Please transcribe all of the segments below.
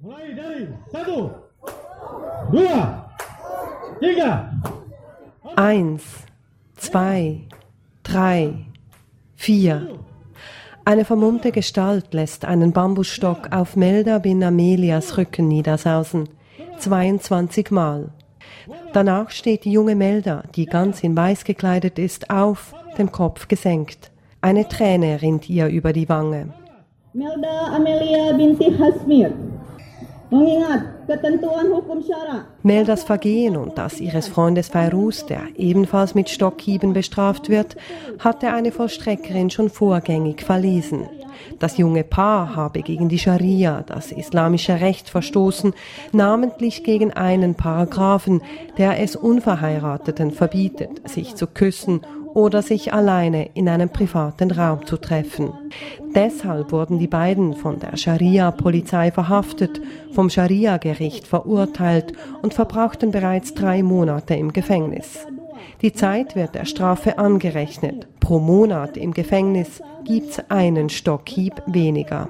Eins, zwei, drei, vier. Eine vermummte Gestalt lässt einen Bambusstock auf Melda bin Amelias Rücken niedersausen. 22 Mal. Danach steht die junge Melda, die ganz in Weiß gekleidet ist, auf, den Kopf gesenkt. Eine Träne rinnt ihr über die Wange. Melda Amelia binti Hasmir. Mengingat ketentuan hukum syara. Meldas Vergehen und das ihres Freundes Fairuz, der ebenfalls mit Stockhieben bestraft wird, hatte eine Vollstreckerin schon vorgängig verlesen. Das junge Paar habe gegen die Scharia, das islamische Recht, verstoßen, namentlich gegen einen Paragraphen, der es Unverheirateten verbietet, sich zu küssen oder sich alleine in einem privaten Raum zu treffen. Deshalb wurden die beiden von der Scharia-Polizei verhaftet, vom Scharia-Gericht verurteilt und verbrachten bereits 3 Monate im Gefängnis. Die Zeit wird der Strafe angerechnet. Pro Monat im Gefängnis gibt's einen Stockhieb weniger.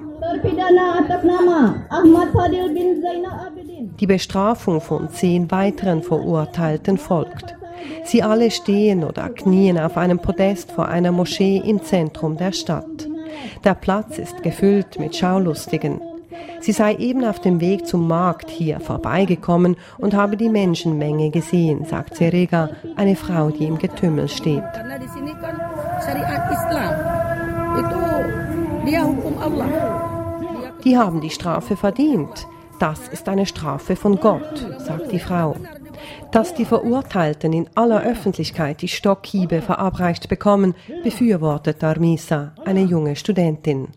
Die Bestrafung von 10 weiteren Verurteilten folgt. Sie alle stehen oder knien auf einem Podest vor einer Moschee im Zentrum der Stadt. Der Platz ist gefüllt mit Schaulustigen. Sie sei eben auf dem Weg zum Markt hier vorbeigekommen und habe die Menschenmenge gesehen, sagt Serega, eine Frau, die im Getümmel steht. Die haben die Strafe verdient. Das ist eine Strafe von Gott, sagt die Frau. Dass die Verurteilten in aller Öffentlichkeit die Stockhiebe verabreicht bekommen, befürwortet Darmisa, eine junge Studentin.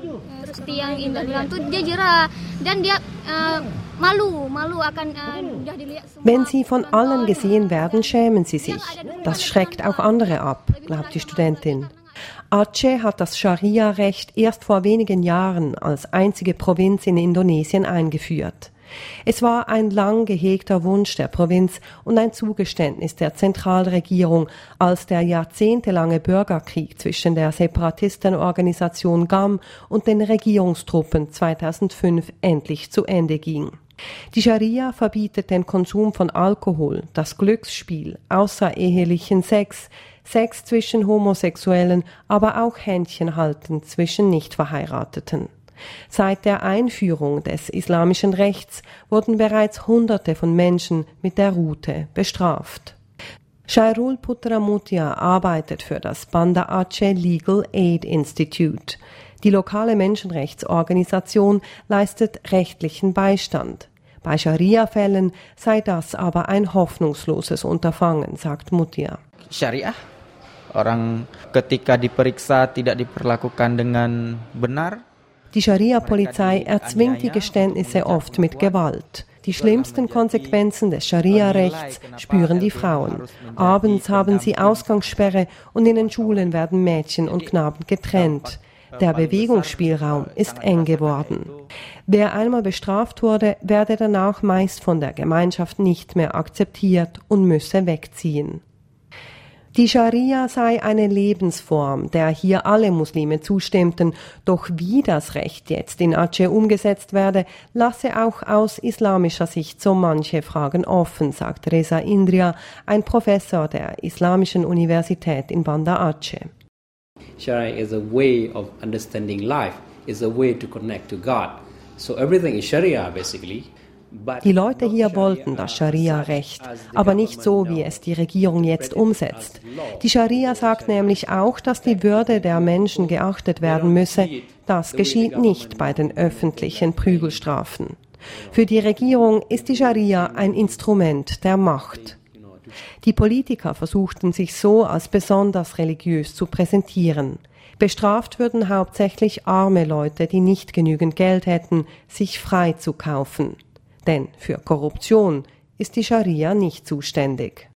Wenn sie von allen gesehen werden, schämen sie sich. Das schreckt auch andere ab, glaubt die Studentin. Aceh hat das Scharia-Recht erst vor wenigen Jahren als einzige Provinz in Indonesien eingeführt. Es war ein lang gehegter Wunsch der Provinz und ein Zugeständnis der Zentralregierung, als der jahrzehntelange Bürgerkrieg zwischen der Separatistenorganisation GAM und den Regierungstruppen 2005 endlich zu Ende ging. Die Scharia verbietet den Konsum von Alkohol, das Glücksspiel, außerehelichen Sex zwischen Homosexuellen, aber auch Händchenhalten zwischen Nichtverheirateten. Seit der Einführung des islamischen Rechts wurden bereits Hunderte von Menschen mit der Rute bestraft. Chairul Putramutia arbeitet für das Banda Aceh Legal Aid Institute. Die lokale Menschenrechtsorganisation leistet rechtlichen Beistand. Bei Scharia-Fällen sei das aber ein hoffnungsloses Unterfangen, sagt Mutia. Syariah, orang ketika diperiksa tidak diperlakukan dengan benar. Die Scharia-Polizei erzwingt die Geständnisse oft mit Gewalt. Die schlimmsten Konsequenzen des Scharia-Rechts spüren die Frauen. Abends haben sie Ausgangssperre und in den Schulen werden Mädchen und Knaben getrennt. Der Bewegungsspielraum ist eng geworden. Wer einmal bestraft wurde, werde danach meist von der Gemeinschaft nicht mehr akzeptiert und müsse wegziehen. Die Scharia sei eine Lebensform, der hier alle Muslime zustimmten, doch wie das Recht jetzt in Aceh umgesetzt werde, lasse auch aus islamischer Sicht so manche Fragen offen, sagt Reza Indria, ein Professor der Islamischen Universität in Banda Aceh. Sharia is a way of understanding life, is a way to connect to God. So everything is Sharia basically. Die Leute hier wollten das Scharia-Recht, aber nicht so, wie es die Regierung jetzt umsetzt. Die Scharia sagt nämlich auch, dass die Würde der Menschen geachtet werden müsse. Das geschieht nicht bei den öffentlichen Prügelstrafen. Für die Regierung ist die Scharia ein Instrument der Macht. Die Politiker versuchten sich so als besonders religiös zu präsentieren. Bestraft würden hauptsächlich arme Leute, die nicht genügend Geld hätten, sich frei zu kaufen. Denn für Korruption ist die Scharia nicht zuständig.